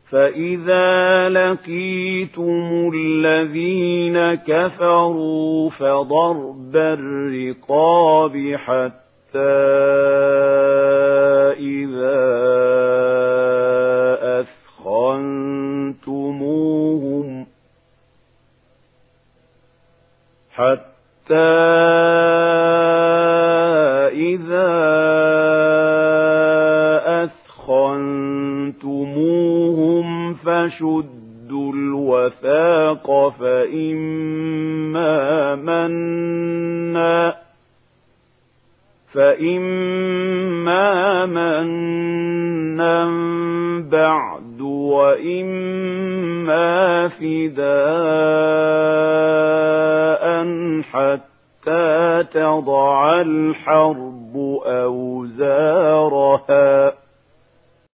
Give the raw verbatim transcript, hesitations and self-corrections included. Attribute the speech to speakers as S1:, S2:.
S1: فإذا لقيتم الذين كفروا فضرب الرقاب حتى إذا أثخنتموهم حتى إذا أثخنتموهم فشدوا الوثاق فإما منا فإما منا بعد وإما فداء حتى تضع الحرب أوزارها